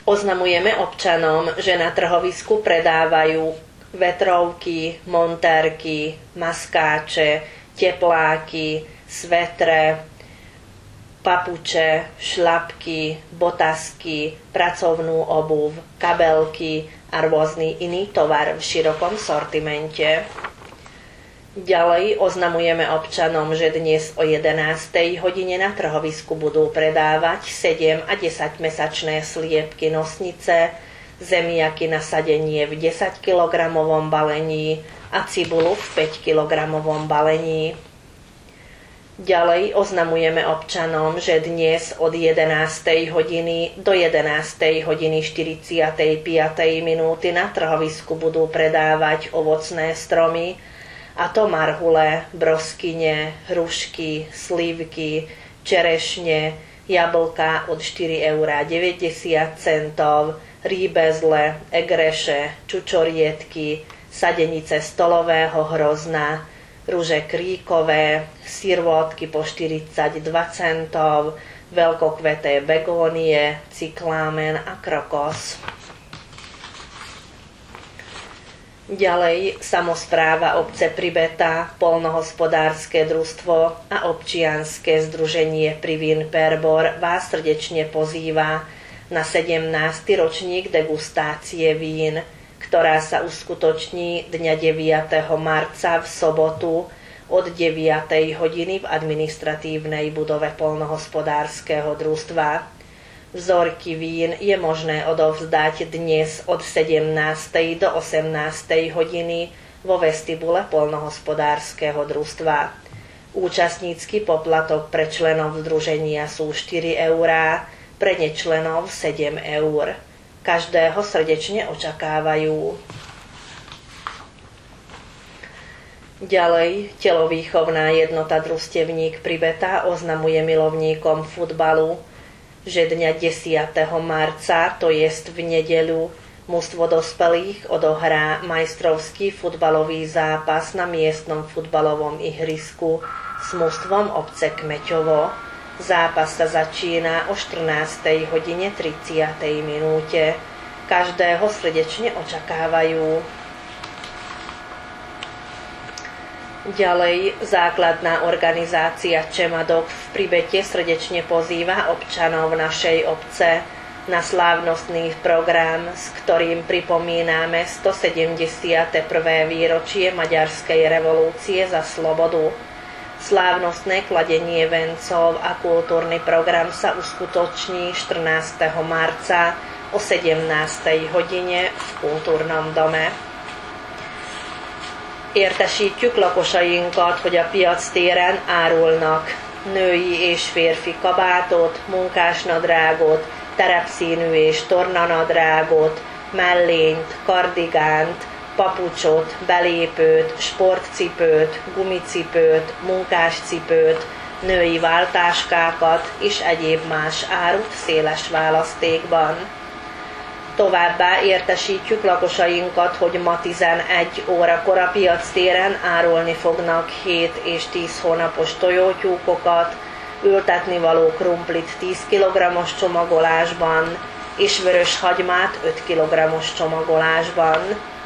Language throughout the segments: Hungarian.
Oznamujeme občanom, že na trhovisku predávajú vetrovky, montérky, maskáče, tepláky, svetre, papuče, šlapky, botasky, pracovnú obuv, kabelky a rôzny iný tovar v širokom sortimente. Ďalej oznamujeme občanom, že dnes o 11. hodine na trhovisku budú predávať 7 a 10 mesačné sliepky nosnice, zemiaky na sadenie v 10 kg balení a cibulu v 5 kg balení. Ďalej oznamujeme občanom, že dnes od 11. hodiny do 11. hodiny 45. minúty na trhovisku budú predávať ovocné stromy, a to marhule, broskyne, hrušky, slivky, čerešne, jablka od 4,90 €, rýbezle, egreše, čučoriedky, sadenice stolového hrozna, ruže kríkové, sirvotky po 42 centov, veľkokveté begónie, cyklámen a krokos. Ďalej samospráva obce Pribeta, poľnohospodárske družstvo a občianske združenie Privín Pérbor vás srdečne pozýva na 17. ročník degustácie vín, ktorá sa uskutoční dňa 9. marca v sobotu od 9. hodiny v administratívnej budove poľnohospodárskeho družstva. Vzorky vín je možné odovzdať dnes od 17. do 18. hodiny vo vestibule poľnohospodárskeho družstva. Účastnícky poplatok pre členov združenia sú 4 €, pre nečlenov 7 €. Každého srdečne očakávajú. Ďalej, telovýchovná jednota Družstevník Pribeta oznamuje milovníkom futbalu, že dňa 10. marca, to jest v nedeľu, mužstvo dospelých odohrá majstrovský futbalový zápas na miestnom futbalovom ihrisku s mužstvom obce Kmeťovo. Zápas sa začína o 14. hodine 30. minúte. Každého srdečne očakávajú. Ďalej, základná organizácia Čemadok v Pribete srdečne pozýva občanov našej obce na slávnostný program, s ktorým pripomíname 171. výročie Maďarskej revolúcie za slobodu. Slávnostné kladenie vencov a kultúrny program sa uskutoční 14. marca o 17. hodine v kultúrnom dome. Értesítjük lakosainkat, hogy a piac téren árulnak női és férfi kabátot, munkásnadrágot, terepszínű és tornanadrágot, mellényt, kardigánt, papucsot, belépőt, sportcipőt, gumicipőt, munkáscipőt, női váltáskákat és egyéb más árut széles választékban. Továbbá értesítjük lakosainkat, hogy ma 11 órakor a piac téren árulni fognak 7 és 10 hónapos tojótyúkokat, ültetnivaló krumplit 10 kg-os csomagolásban, és vörös hagymát 5 kg-os csomagolásban.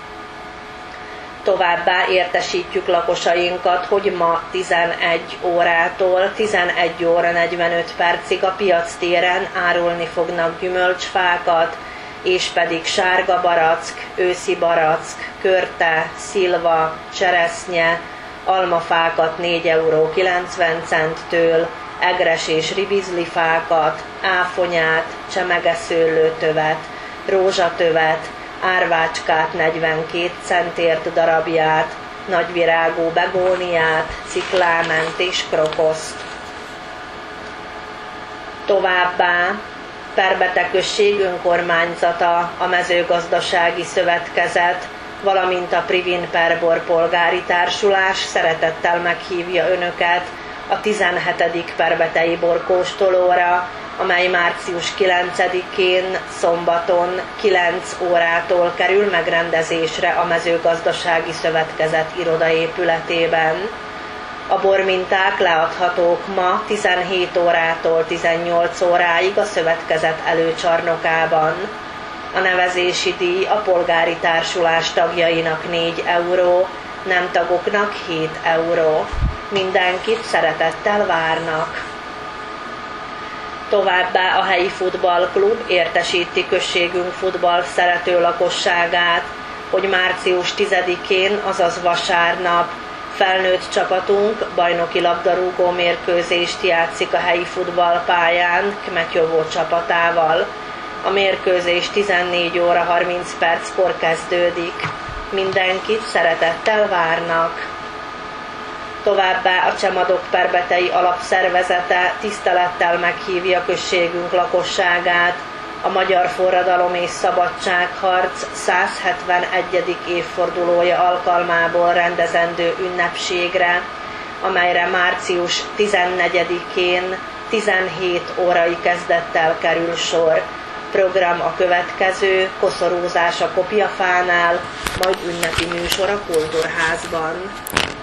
Továbbá értesítjük lakosainkat, hogy ma 11 órától 11 óra 45 percig a piac téren árulni fognak gyümölcsfákat, és pedig sárga barack, őszi barack, körte, szilva, cseresznye, almafákat 4,90 €-től, egres és ribizlifákat, áfonyát, csemegeszőlőtövet, rózsatövet, árvácskát 42 centért darabját, nagyvirágú begóniát, cikláment és krokoszt. Továbbá Perbete község önkormányzata, a mezőgazdasági szövetkezet, valamint a Privín Pérbor polgári társulás szeretettel meghívja önöket a 17. perbetei borkóstolóra, amely március 9-én szombaton 9 órától kerül megrendezésre a mezőgazdasági szövetkezet irodaépületében. A borminták leadhatók ma 17 órától 18 óráig a szövetkezet előcsarnokában. A nevezési díj a polgári társulás tagjainak 4 euró, nem tagoknak 7 euró. Mindenkit szeretettel várnak. Továbbá a helyi futballklub értesíti községünk futball szerető lakosságát, hogy március 10-én, azaz vasárnap felnőtt csapatunk bajnoki labdarúgó mérkőzést játszik a helyi futballpályán Kmetjovó csapatával. A mérkőzés 14 óra 30 perckor kezdődik. Mindenkit szeretettel várnak. Továbbá a Csemadok Perbetei Alapszervezete tisztelettel meghívja községünk lakosságát a Magyar Forradalom és Szabadságharc 171. évfordulója alkalmából rendezendő ünnepségre, amelyre március 14-én 17 órai kezdettel kerül sor. Program a következő: koszorúzás a Kopjafánál, majd ünnepi műsor a Kultúrházban.